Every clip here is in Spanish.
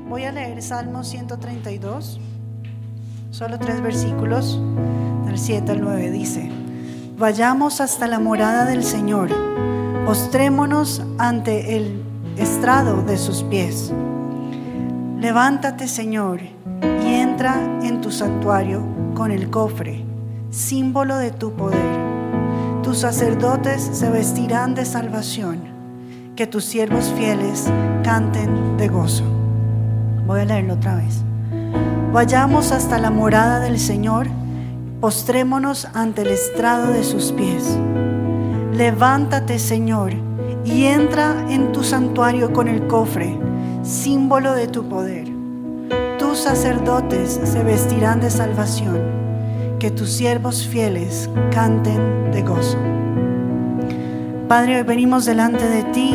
Voy a leer Salmo 132, solo 3 versículos, del 7 al 9. Dice: vayamos hasta la morada del Señor, postrémonos ante el estrado de sus pies. Levántate, Señor, y entra en tu santuario con el cofre, símbolo de tu poder. Tus sacerdotes se vestirán de salvación, que tus siervos fieles canten de gozo. Voy a leerlo otra vez. Vayamos hasta la morada del Señor, postrémonos ante el estrado de sus pies. Levántate, Señor, y entra en tu santuario con el cofre, símbolo de tu poder. Tus sacerdotes se vestirán de salvación, que tus siervos fieles canten de gozo. Padre, hoy venimos delante de ti,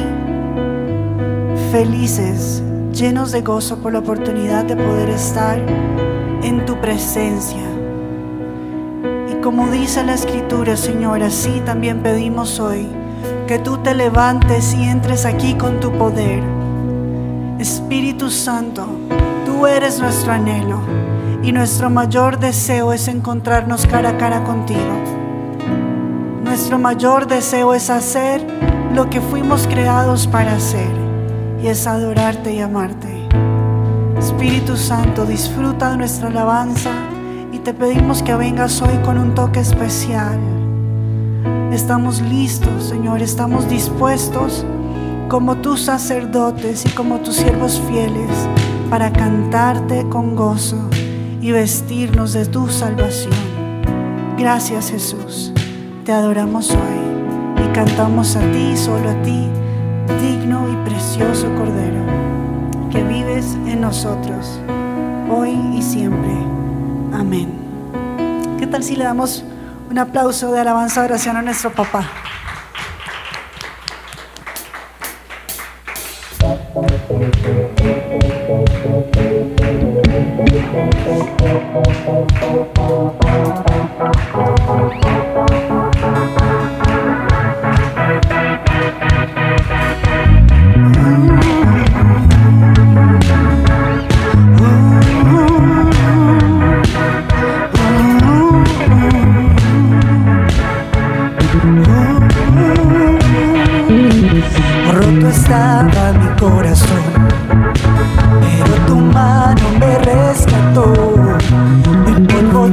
felices, llenos de gozo por la oportunidad de poder estar en tu presencia. Y como dice la Escritura, Señor, así también pedimos hoy que tú te levantes y entres aquí con tu poder. Espíritu Santo, tú eres nuestro anhelo y nuestro mayor deseo es encontrarnos cara a cara contigo. Nuestro mayor deseo es hacer lo que fuimos creados para hacer, y es adorarte y amarte. Espíritu Santo, disfruta de nuestra alabanza y te pedimos que vengas hoy con un toque especial. Estamos listos, Señor, estamos dispuestos como tus sacerdotes y como tus siervos fieles para cantarte con gozo y vestirnos de tu salvación. Gracias, Jesús, te adoramos hoy y cantamos a ti, solo a ti, digno y precioso Cordero, que vives en nosotros, hoy y siempre. Amén. ¿Qué tal si le damos un aplauso de alabanza y oración a nuestro papá? Roto estaba mi corazón, pero tu mano me rescató. El polvo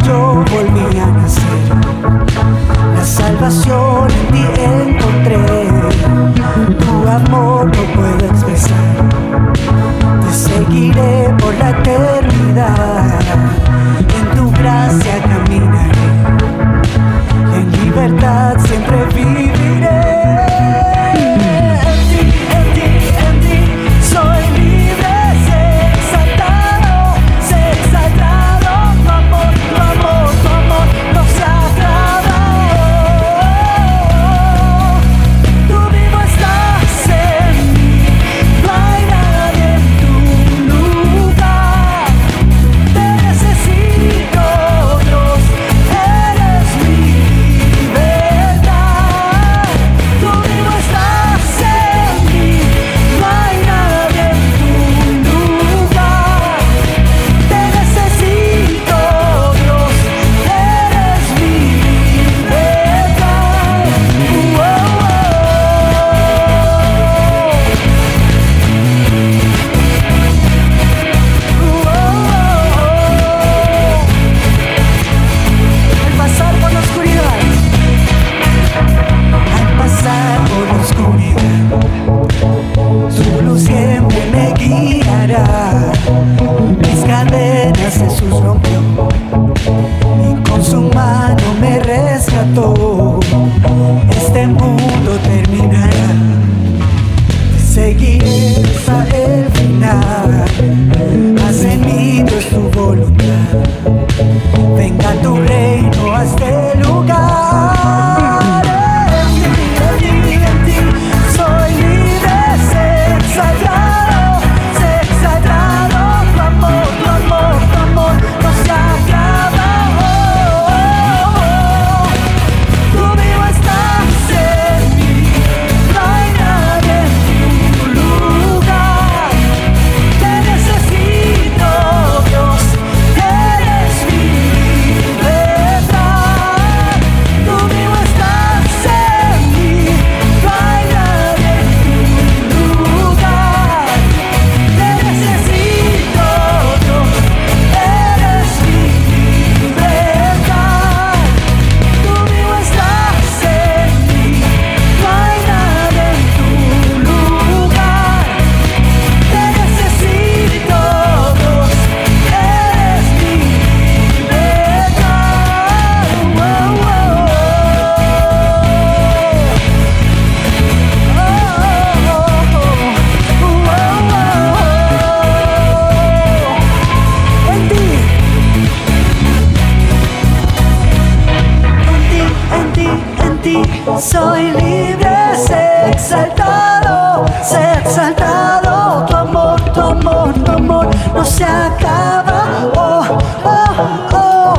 soy libre, sé exaltado, tu amor, tu amor, tu amor no se acaba. Oh, oh, oh.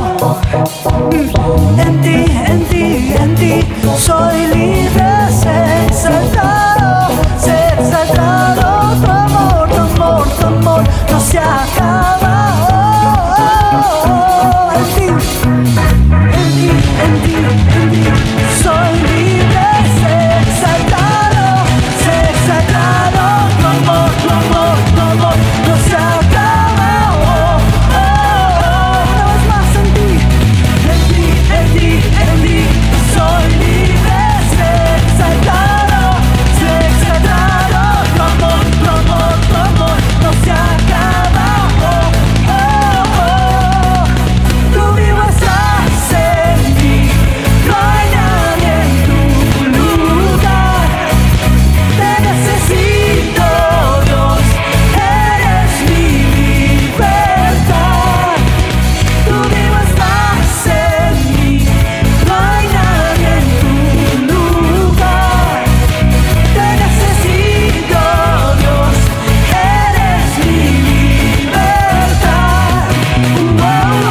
En ti, en ti, en ti soy libre, sé exaltado, tu amor, tu amor, tu amor no se acaba. Oh, oh, oh. En ti, en ti, en ti, en ti soy libre, sé exaltado, tu amor, tu amor, tu amor no se acaba. Oh, oh, oh. Una vez más en ti, en ti, en ti, en ti soy libre, sé exaltado, tu amor, tu amor, tu amor no se acaba. Oh, oh, oh. Tú vivo estás en mí, no hay nadie en tu lugar. Te necesito, Dios, eres mi libertad. Tú vivo estás en mí, no hay nadie en tu lugar. Te necesito, Dios, eres mi libertad. Oh, oh,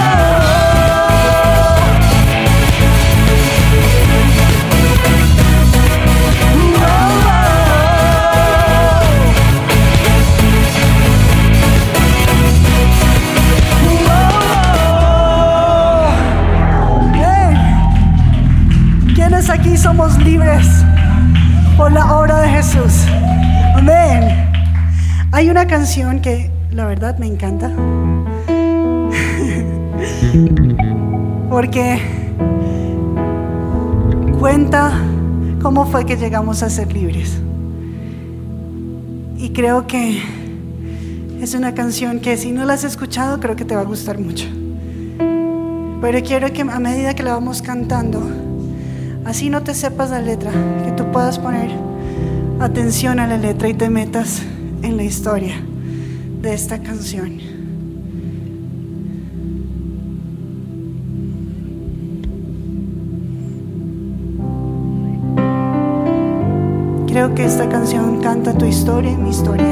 ¿quiénes aquí somos libres por la obra de Jesús? Amén. Hay una canción que la verdad me encanta porque cuenta cómo fue que llegamos a ser libres. Y creo que es una canción que si no la has escuchado creo que te va a gustar mucho. Pero quiero que a medida que la vamos cantando, así no te sepas la letra, que tú puedas poner atención a la letra y te metas en la historia de esta canción. Creo que esta canción canta tu historia y mi historia.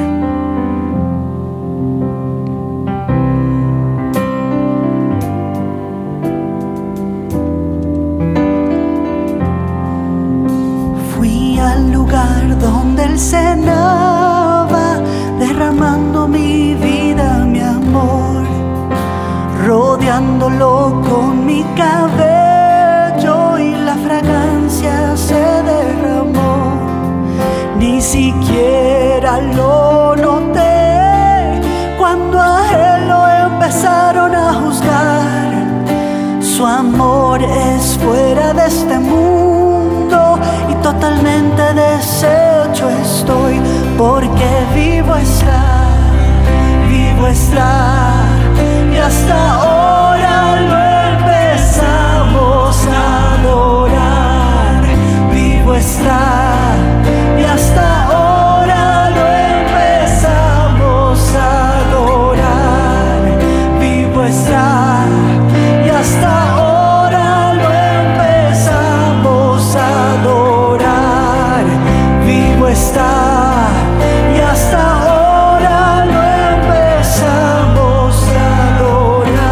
Donde Él cenaba, derramando mi vida, mi amor, rodeándolo con mi cabello y la fragancia se derramó. Ni siquiera lo noté cuando a Él lo empezaron a juzgar. Su amor es fuera de este mundo y totalmente deshecho estoy, porque vivo está, y hasta ahora lo empezamos a adorar. Vivo está, y hasta ahora lo empezamos a adorar. Vivo está, y hasta ahora lo empezamos a adorar. Vivo está, y hasta ahora lo empezamos a adorar.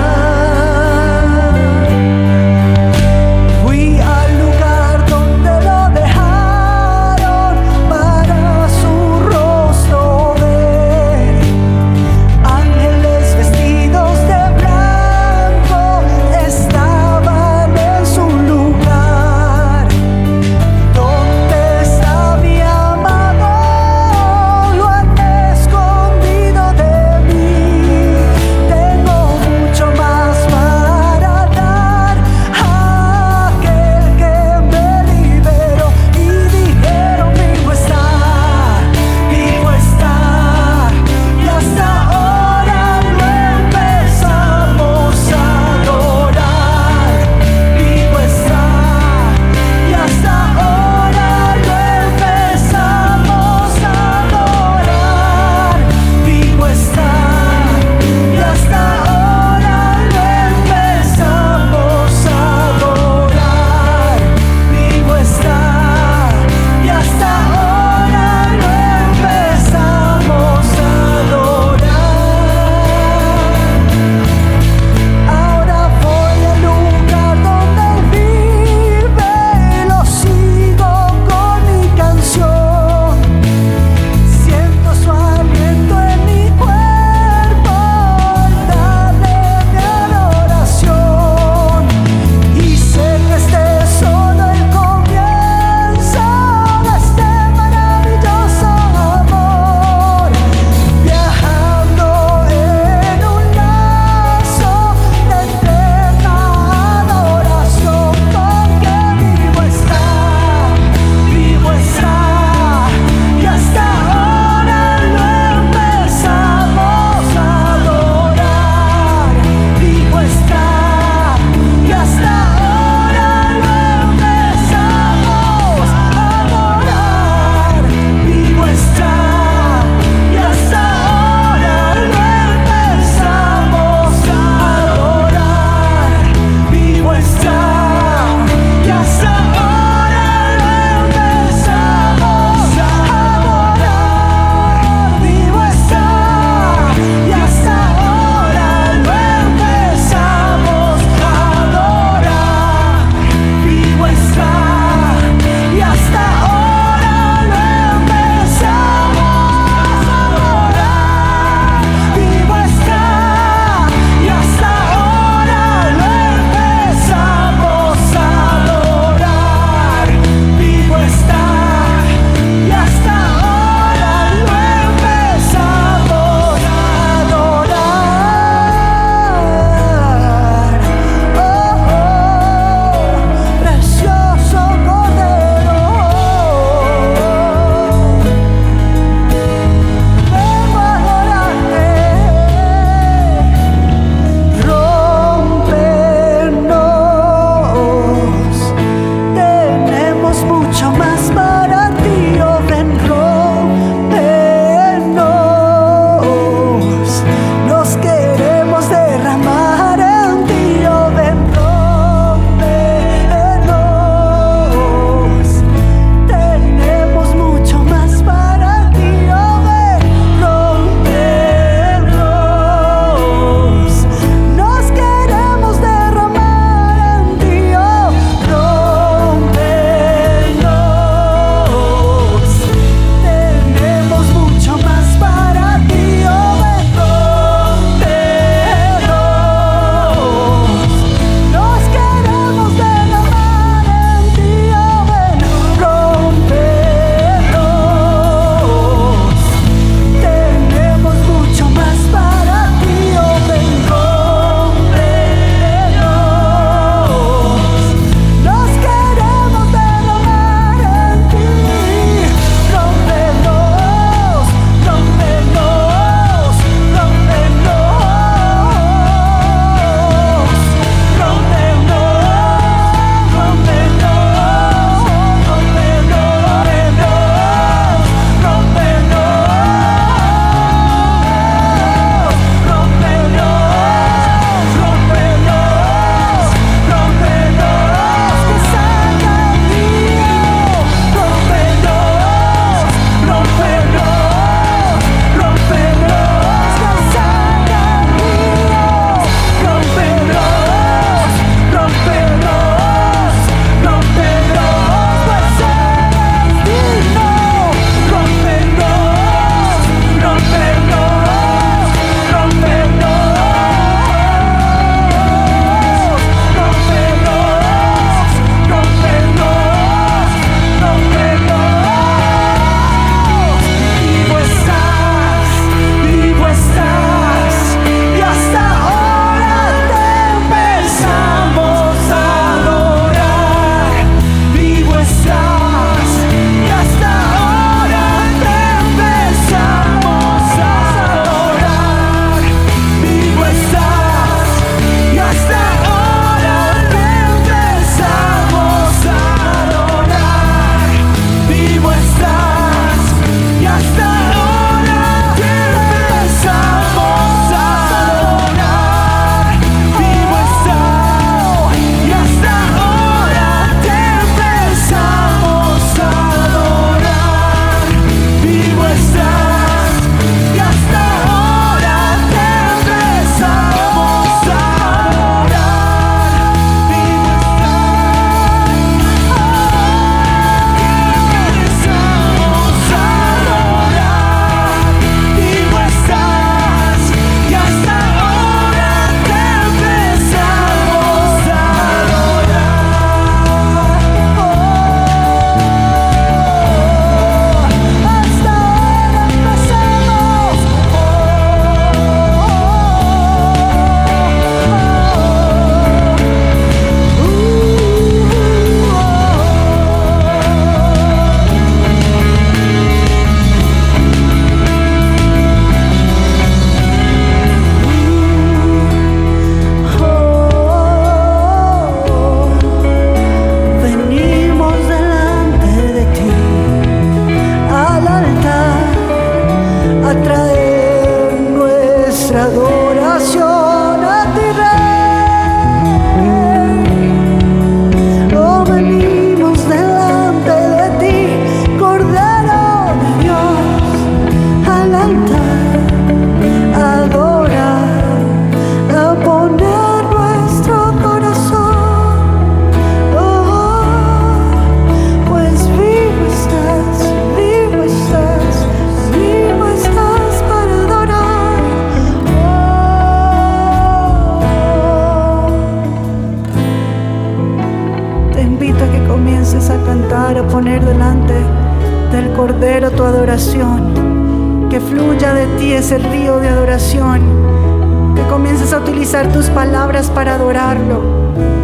verdadero tu adoración, que fluya de ti ese río de adoración, que comiences a utilizar tus palabras para adorarlo.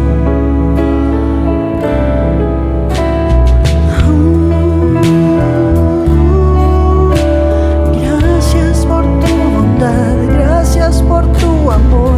Gracias por tu bondad, gracias por tu amor.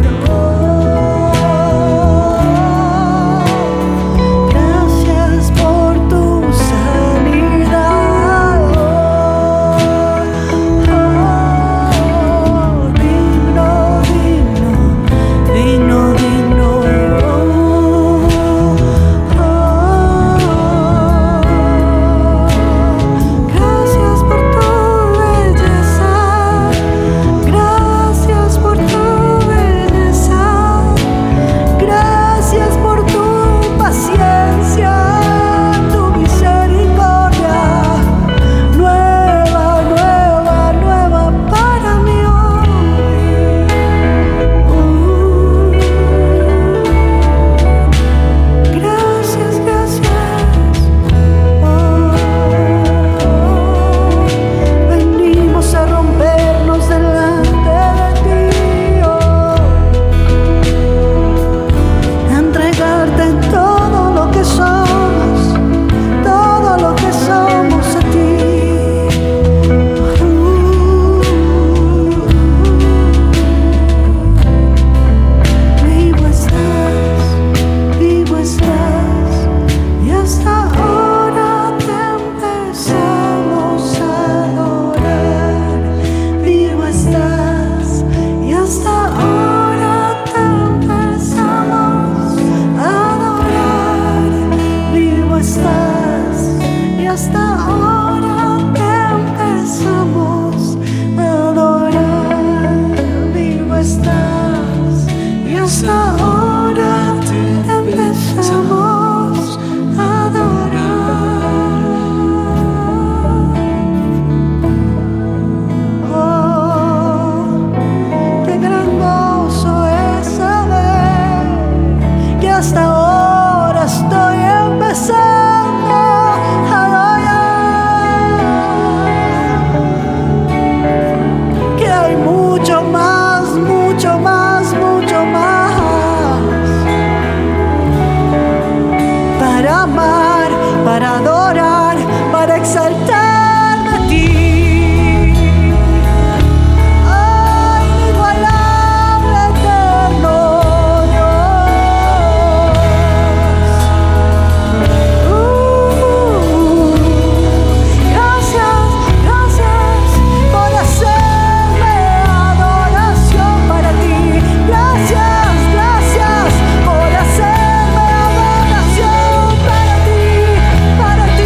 Para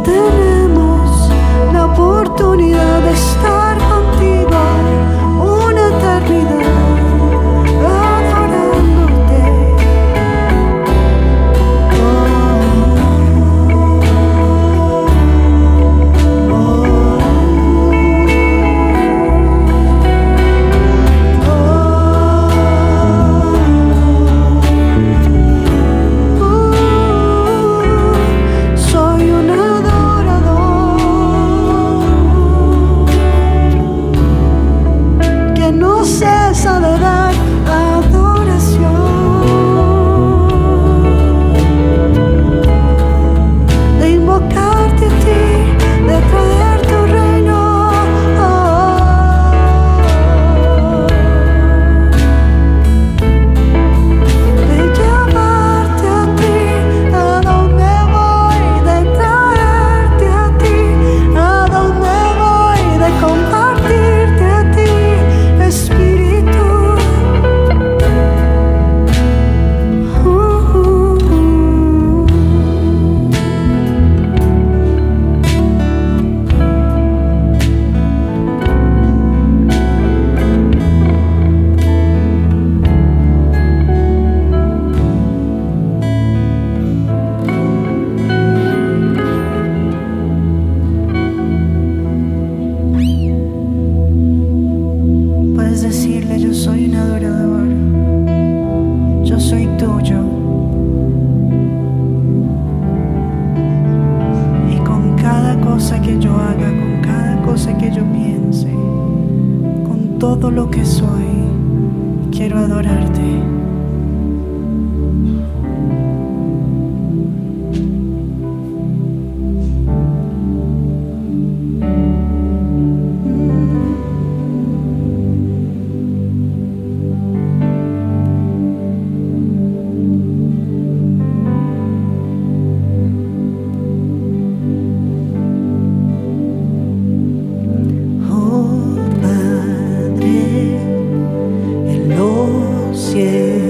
tenemos la oportunidad de estar contigo una eternidad adorándote. Soy un adorador que no cesa de dar adoración, de invocarte a ti, de traer tu reino, de llevarte a ti a donde voy, de traerte a ti a donde voy, de compartirte a ti, Espíritu. Puedes decirle: yo soy un adorador, yo soy tuyo. Y con cada cosa que yo haga, con cada cosa que yo piense, con todo lo que soy, quiero adorarte. Oh Padre, en los cielos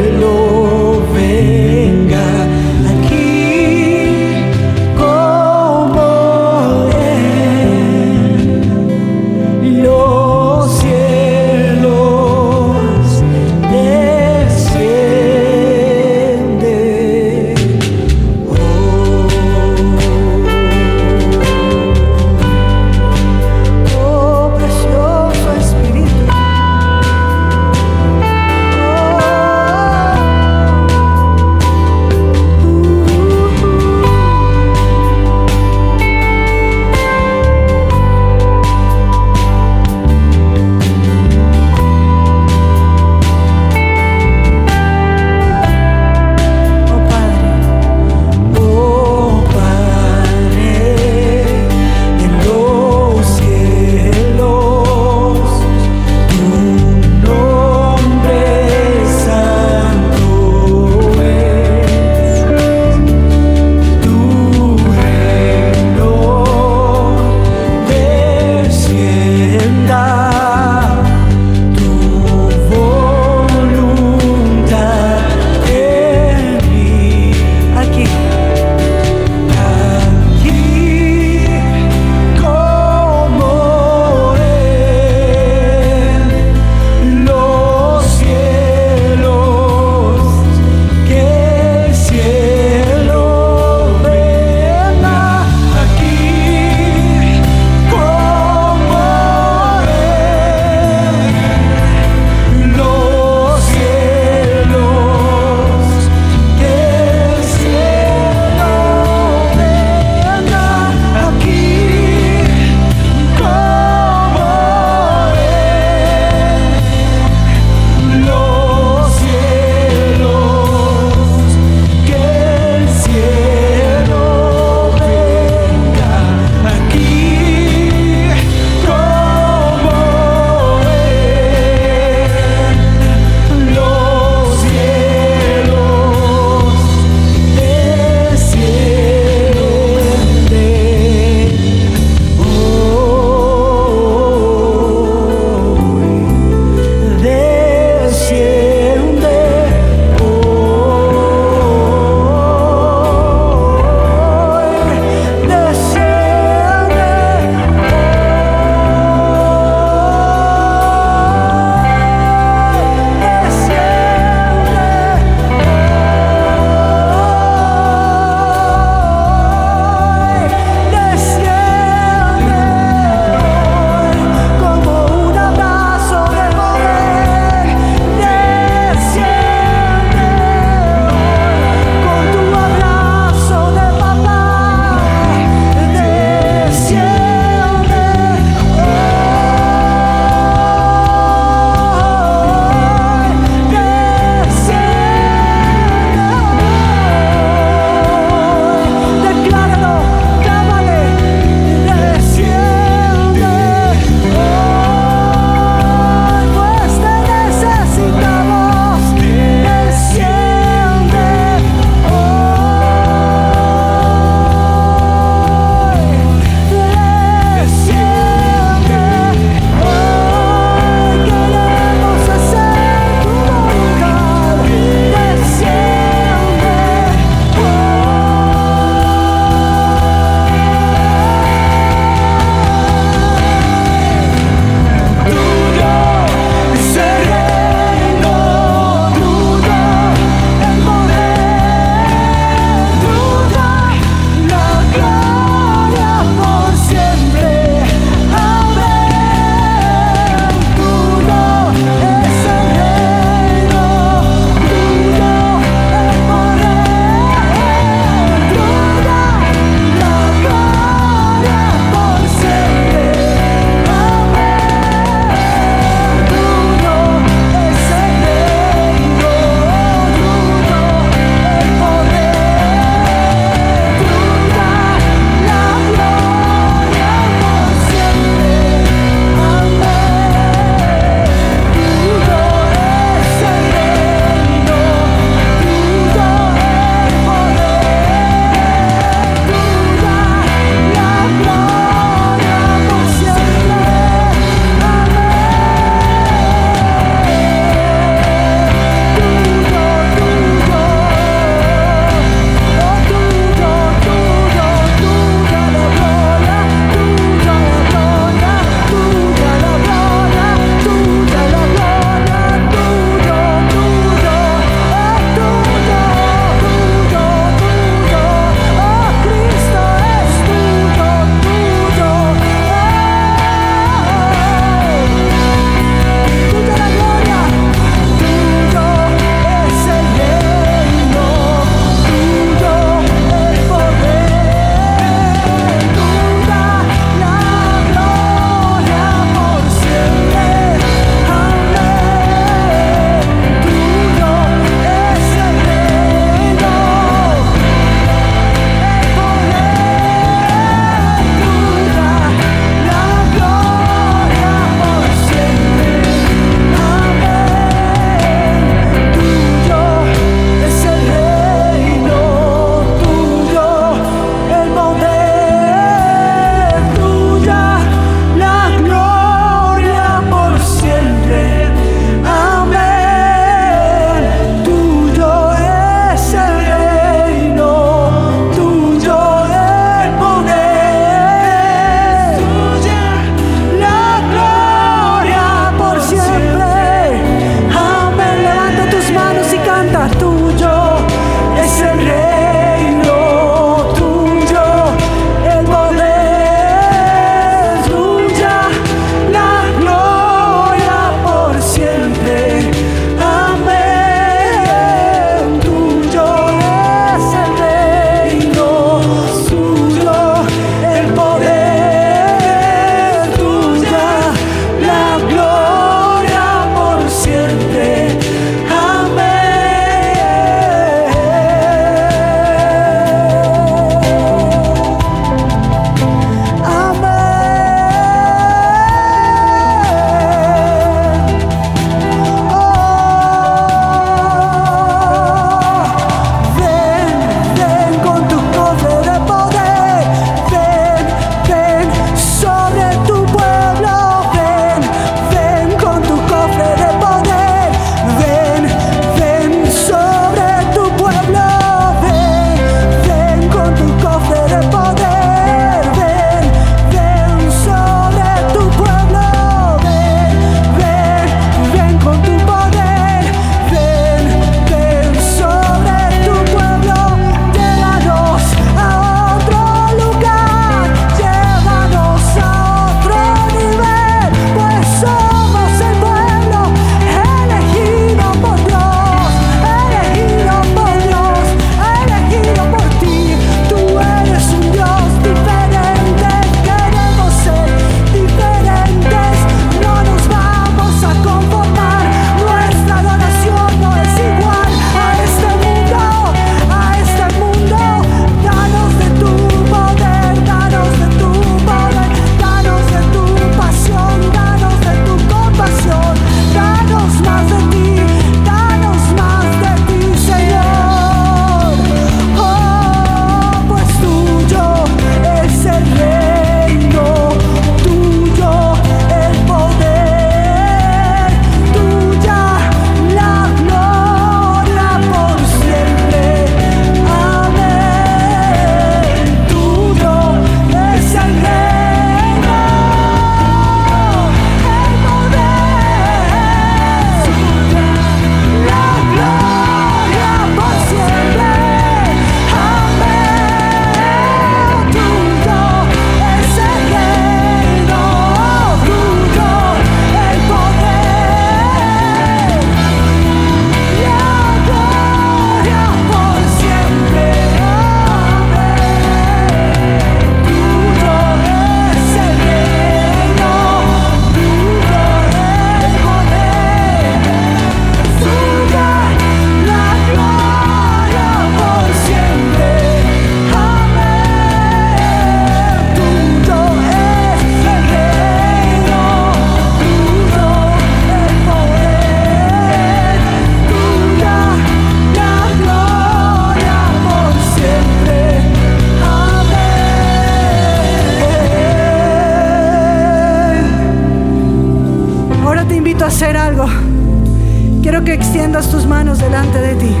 levantas tus manos delante de ti,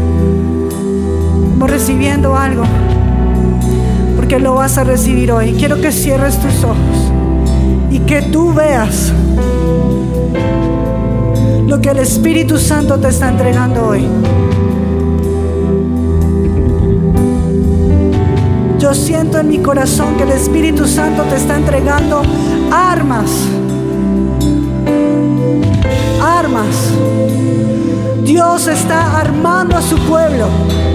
como recibiendo algo, porque lo vas a recibir hoy. Quiero que cierres tus ojos y que tú veas lo que el Espíritu Santo te está entregando hoy. Yo siento en mi corazón que el Espíritu Santo te está entregando armas. Armas. Dios está armando a su pueblo.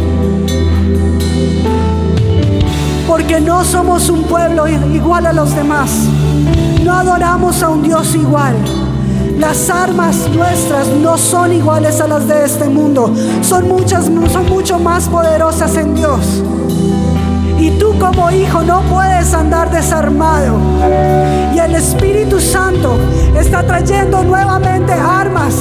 Porque no somos un pueblo igual a los demás. No adoramos a un Dios igual. Las armas nuestras no son iguales a las de este mundo. Son mucho más poderosas en Dios. Y tú como hijo no puedes andar desarmado. Y el Espíritu Santo está trayendo nuevamente armas.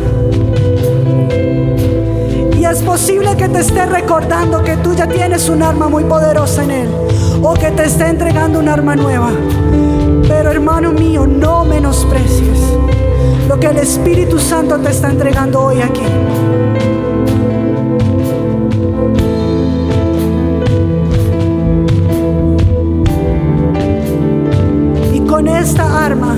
Y es posible que te esté recordando que tú ya tienes un arma muy poderosa en Él, o que te esté entregando un arma nueva. Pero hermano mío, no menosprecies lo que el Espíritu Santo te está entregando hoy aquí. Con esta arma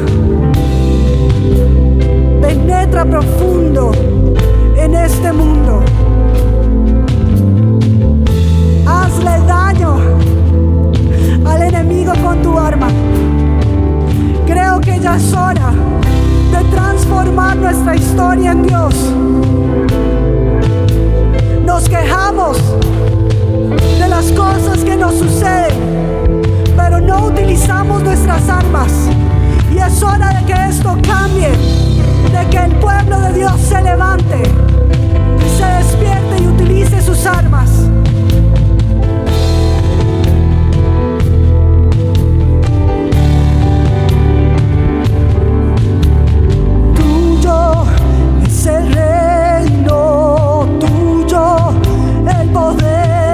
penetra profundo en este mundo. Hazle daño al enemigo con tu arma. Creo que ya es hora de transformar nuestra historia en Dios. Nos quejamos de las cosas que nos suceden, pero no utilizamos nuestras armas. Y es hora de que esto cambie, de que el pueblo de Dios se levante y se despierte y utilice sus armas. Tuyo es el reino, tuyo el poder.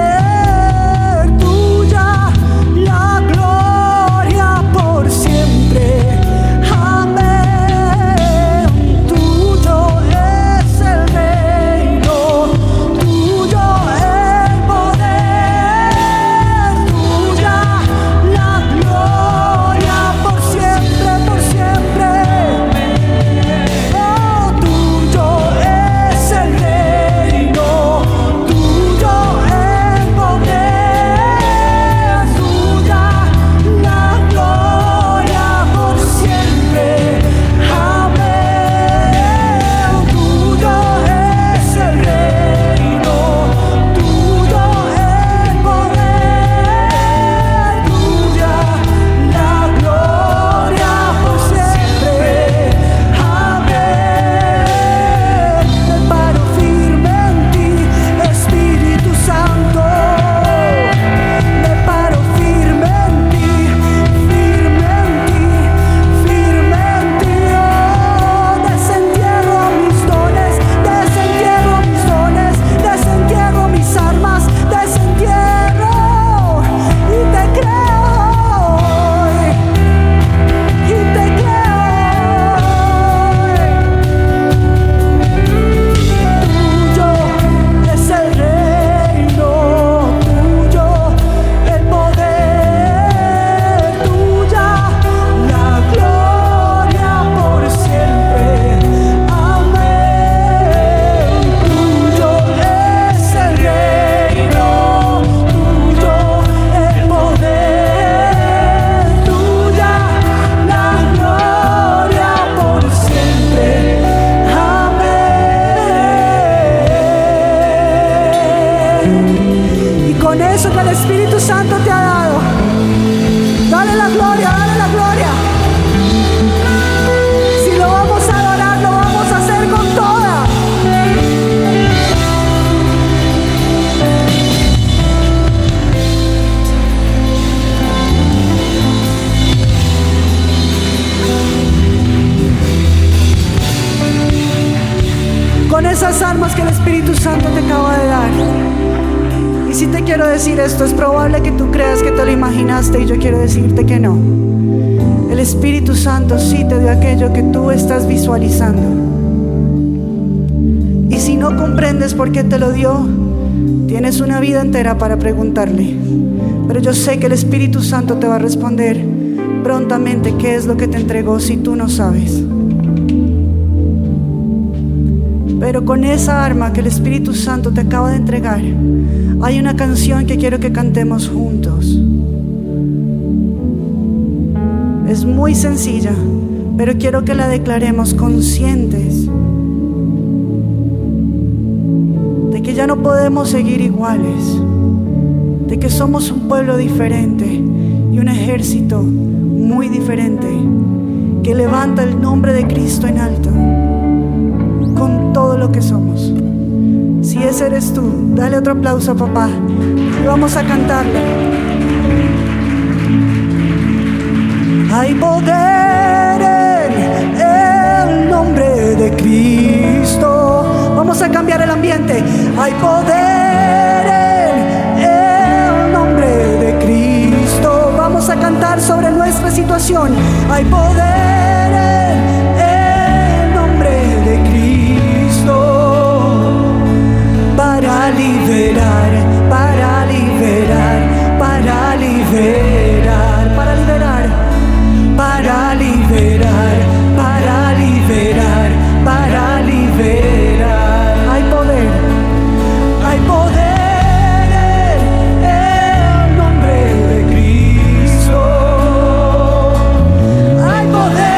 Esas armas que el Espíritu Santo te acaba de dar. Y si te quiero decir esto, es probable que tú creas que te lo imaginaste, y yo quiero decirte que no. El Espíritu Santo sí te dio aquello que tú estás visualizando. Y si si no comprendes por qué te lo dio, tienes una vida entera para preguntarle. Pero yo sé que el Espíritu Santo te va a responder prontamente qué es lo que te entregó si tú no sabes. Pero con esa arma que el Espíritu Santo te acaba de entregar, hay una canción que quiero que cantemos juntos. Es muy sencilla, pero quiero que la declaremos conscientes de que ya no podemos seguir iguales, de que somos un pueblo diferente y un ejército muy diferente que levanta el nombre de Cristo en alto con todo lo que somos. Si ese eres tú, dale otro aplauso a papá y vamos a cantarle. Hay poder en el nombre de Cristo. Vamos a cambiar el ambiente. Hay poder en el nombre de Cristo. Vamos a cantar sobre nuestra situación. Hay poder en el nombre de Cristo para liberar, para liberar, para liberar, para liberar, para liberar, para liberar, para liberar. Hay poder en el nombre de Cristo. Hay poder.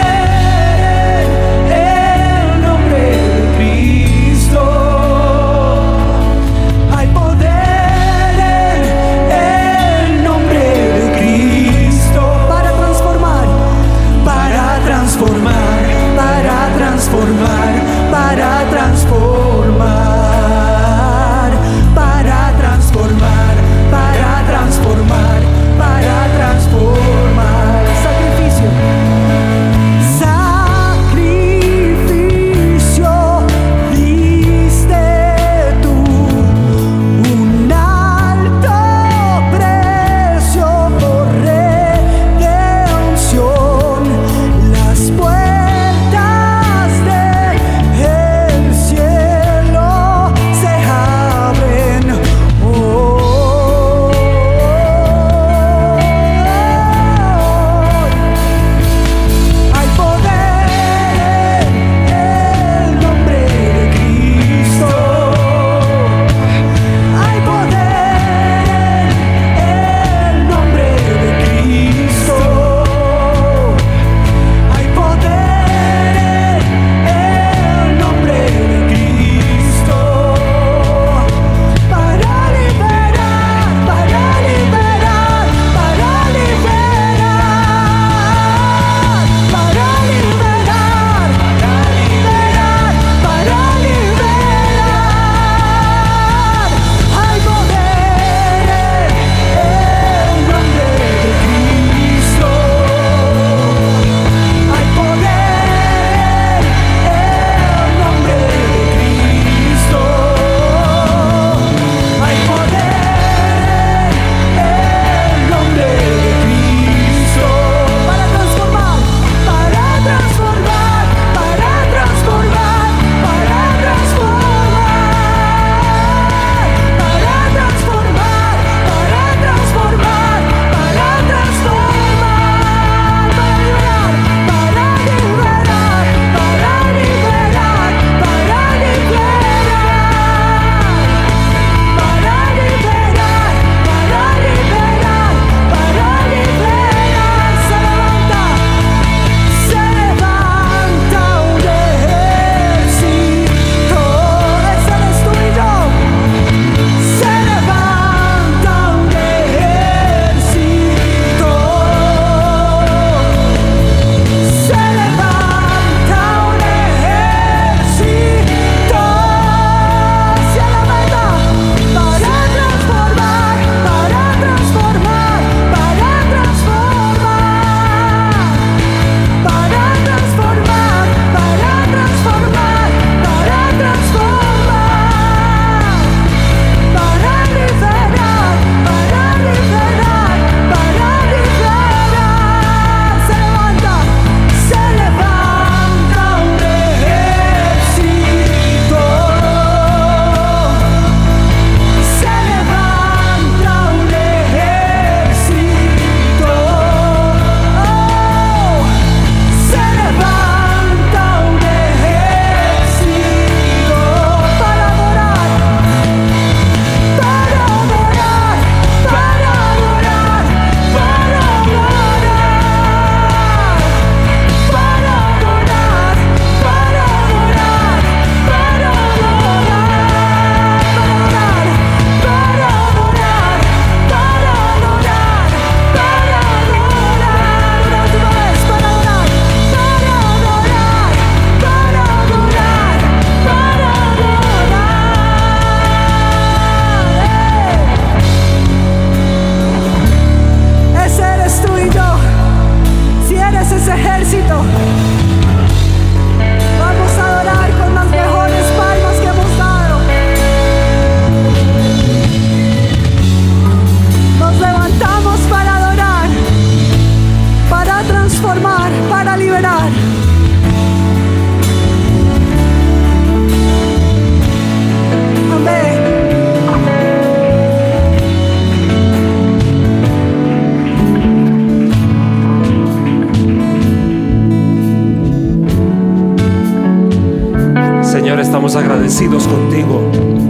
Estamos agradecidos contigo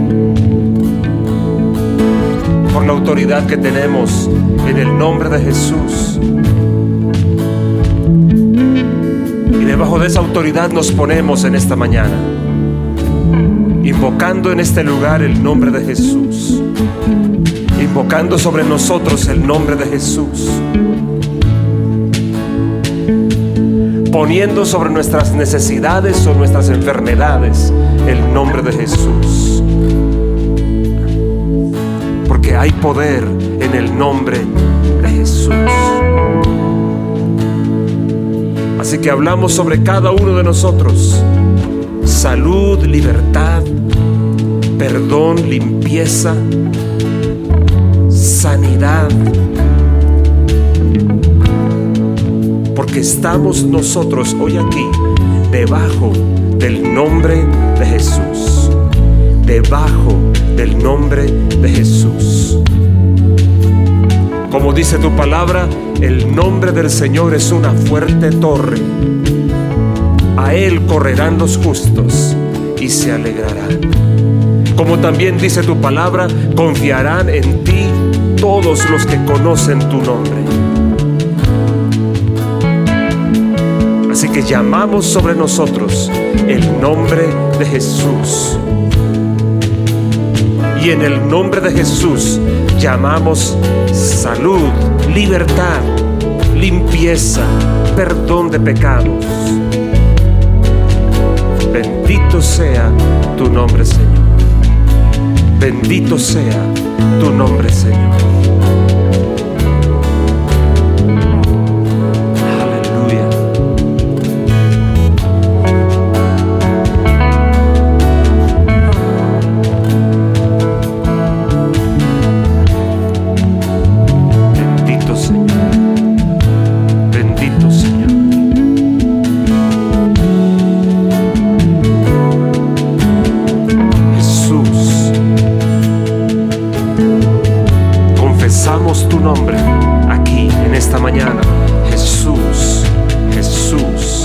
por la autoridad que tenemos en el nombre de Jesús. Y debajo de esa autoridad nos ponemos en esta mañana, invocando en este lugar el nombre de Jesús, invocando sobre nosotros el nombre de Jesús, poniendo sobre nuestras necesidades o nuestras enfermedades el nombre de Jesús, porque hay poder en el nombre de Jesús. Así que hablamos sobre cada uno de nosotros: salud, libertad, perdón, limpieza, sanidad, porque estamos nosotros hoy aquí debajo del nombre de Jesús, debajo del nombre de Jesús. Como dice tu palabra, el nombre del Señor es una fuerte torre. A Él correrán los justos y se alegrarán. Como también dice tu palabra, confiarán en ti todos los que conocen tu nombre. Así que llamamos sobre nosotros el nombre de Jesús. Y en el nombre de Jesús llamamos salud, libertad, limpieza, perdón de pecados. Bendito sea tu nombre, Señor. Bendito sea tu nombre, Señor. Tu nombre aquí en esta mañana, Jesús, Jesús.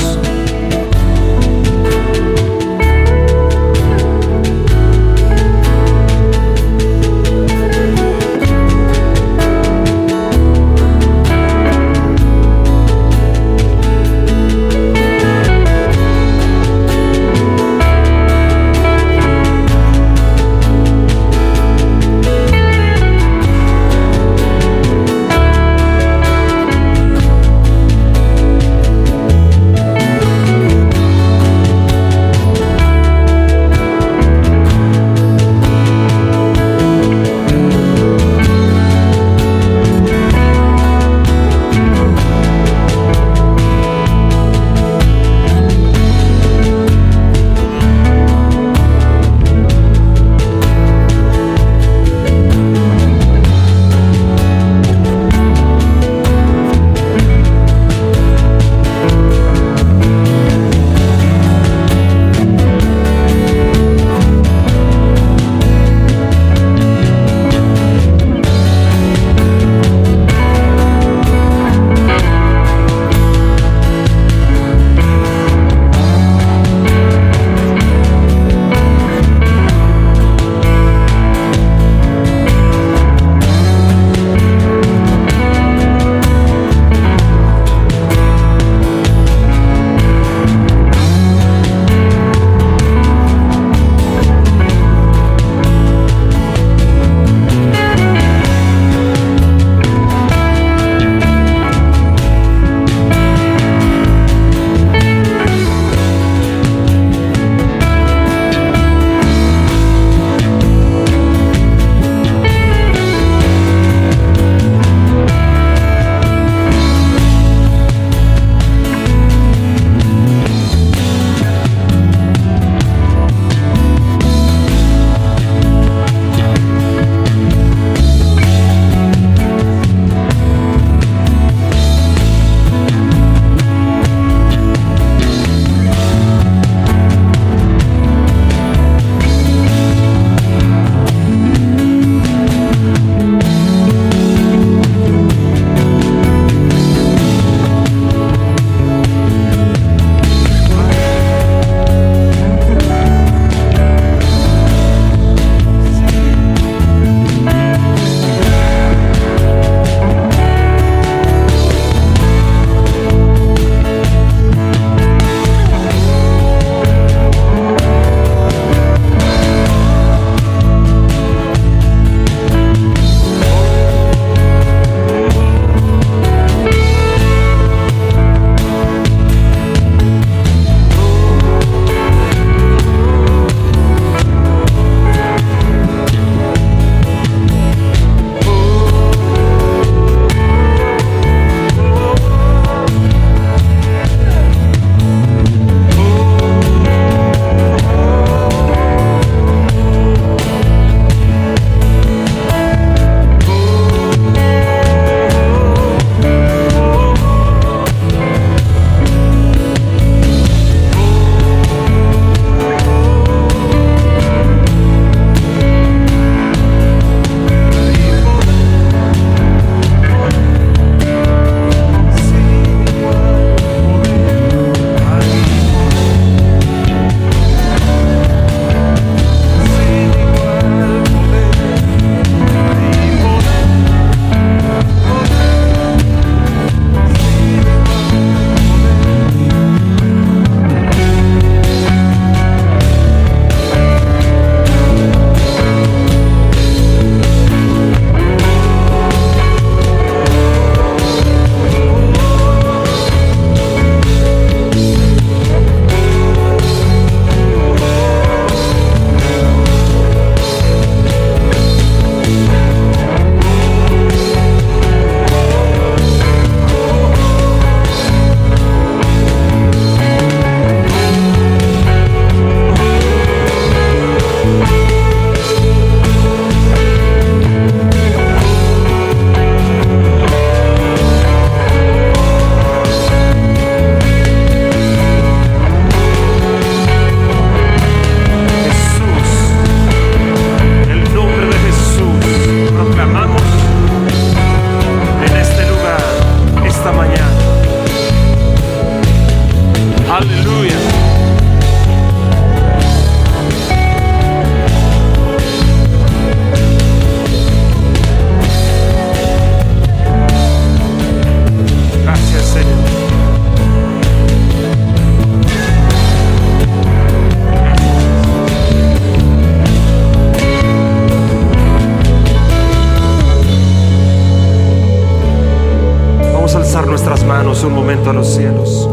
Levantemos un momento a los cielos.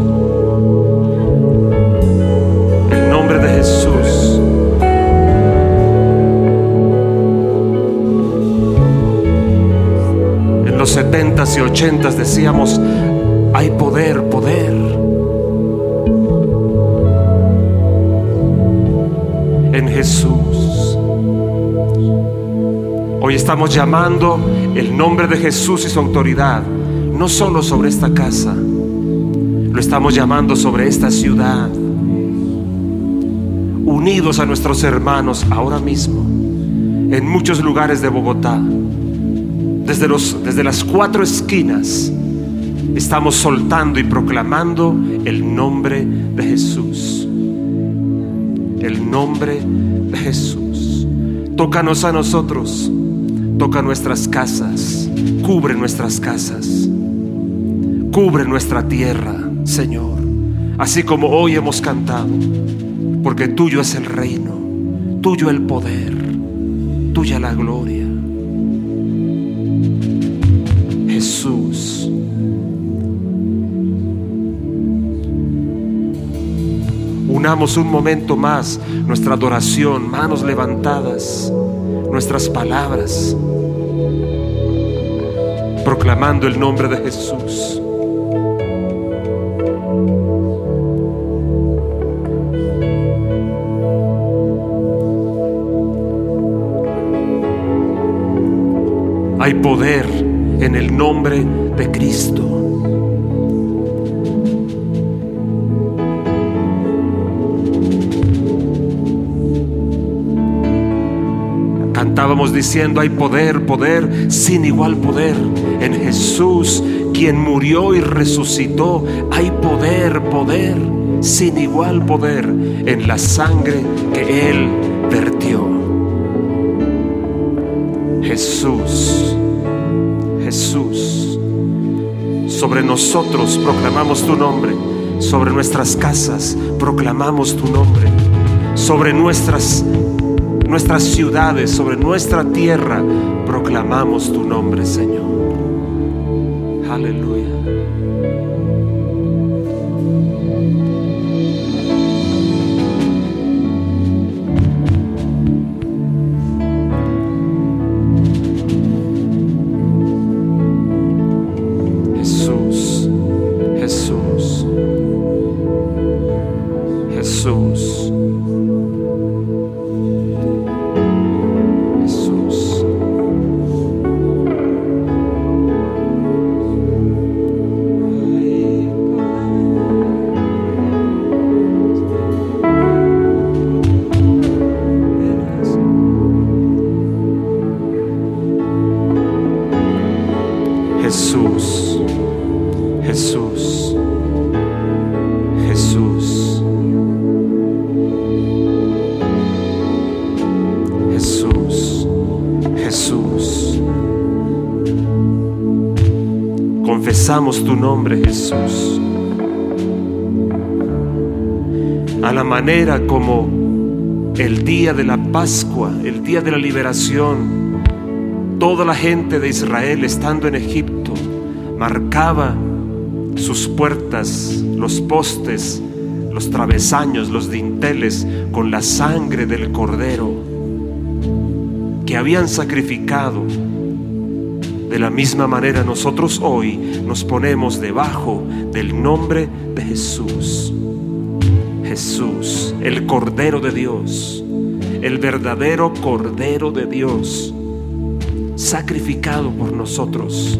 El nombre de Jesús. En los 70s y 80s decíamos, hay poder, poder. En Jesús. Hoy estamos llamando el nombre de Jesús y su autoridad, no solo sobre esta casa, lo estamos llamando sobre esta ciudad, unidos a nuestros hermanos ahora mismo, en muchos lugares de Bogotá, desde las 4 esquinas, estamos soltando y proclamando el nombre de Jesús. El nombre de Jesús. Tócanos a nosotros, toca nuestras casas, cubre nuestras casas, cubre nuestra tierra, Señor, así como hoy hemos cantado, porque tuyo es el reino, tuyo el poder, tuya la gloria. Jesús. Unamos un momento más nuestra adoración, manos levantadas, nuestras palabras, proclamando el nombre de Jesús. Hay poder en el nombre de Cristo. Cantábamos diciendo, hay poder, poder sin igual poder en Jesús, quien murió y resucitó. Hay poder, poder sin igual poder en la sangre que Él vertió. Jesús, Jesús. Sobre nosotros proclamamos tu nombre, sobre nuestras casas proclamamos tu nombre, sobre nuestras ciudades, sobre nuestra tierra proclamamos tu nombre, Señor. Aleluya. Jesús, Jesús, Jesús. Jesús, Jesús, Jesús, Jesús, Jesús. Confesamos tu nombre, Jesús, a la manera como el día de la Pascua, el día de la liberación, toda la gente de Israel estando en Egipto marcaba sus puertas, los postes, los travesaños, los dinteles con la sangre del cordero que habían sacrificado. De la misma manera nosotros hoy nos ponemos debajo del nombre de Jesús. Jesús, el Cordero de Dios, el verdadero Cordero de Dios, sacrificado por nosotros.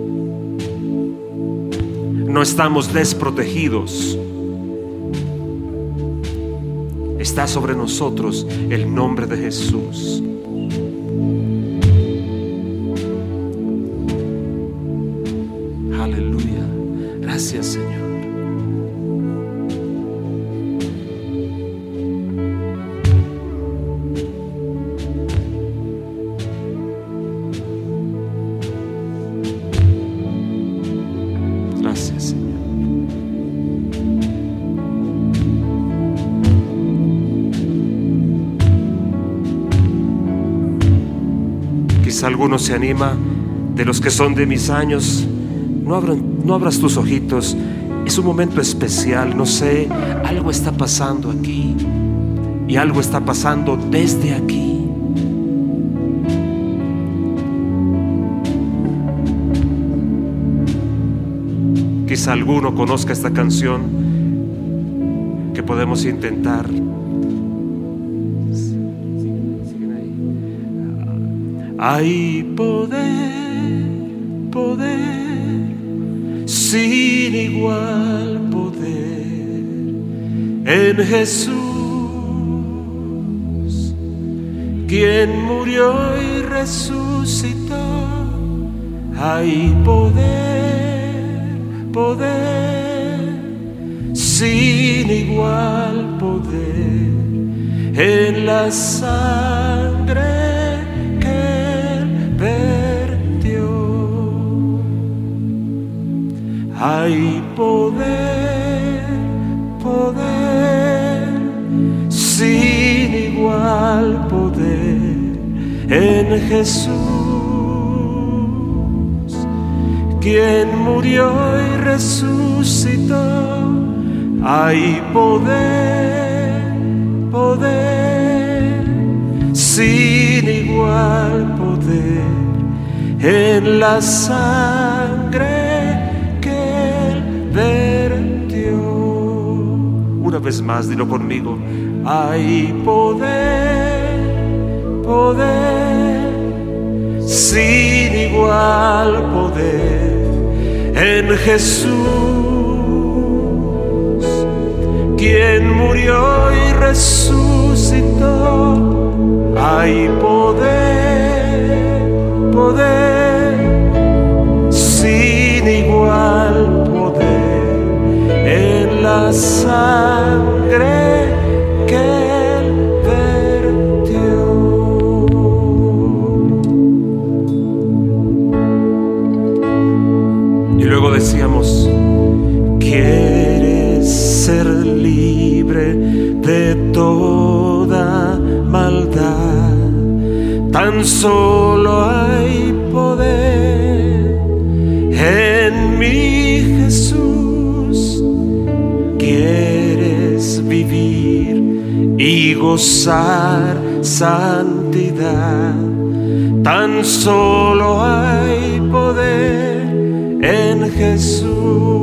No estamos desprotegidos. Está sobre nosotros el nombre de Jesús. Aleluya. Gracias, Señor. Gracias, Señor. Quizá alguno se anima de los que son de mis años. no abras tus ojitos. Es un momento especial, no sé, algo está pasando aquí y algo está pasando desde aquí. Quizá alguno conozca esta canción que podemos intentar. Hay poder, poder, sin igual poder en Jesús, quien murió y resucitó. Hay poder, poder, sin igual poder en la sangre vertió. Hay poder, poder, sin igual poder en Jesús, quien murió y resucitó. Hay poder, poder, sin igual poder en la sangre que Él vertió. Una vez más, dilo conmigo. Hay poder, poder, sin igual poder en Jesús, quien murió y resucitó. Hay poder, poder, sin igual poder en la sangre que Él vertió. Y luego decíamos: ¿quieres ser libre de toda maldad? Tan solo hay poder en mi Jesús. ¿Quieres vivir y gozar santidad? Tan solo hay poder en Jesús.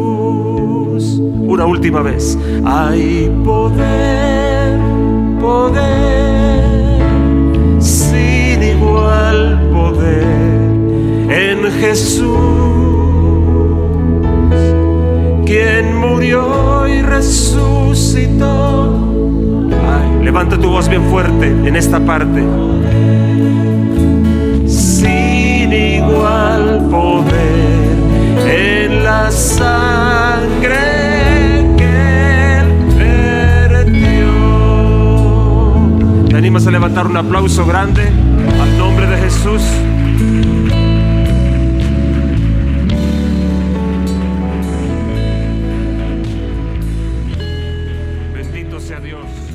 Una última vez. Hay poder, poder, sin igual poder en Jesús, quien murió y resucitó. Ay, levanta tu voz bien fuerte en esta parte. Sin igual poder en la sangre que Él vertió. ¿Te animas a levantar un aplauso grande al nombre de Jesús? Bendito sea Dios.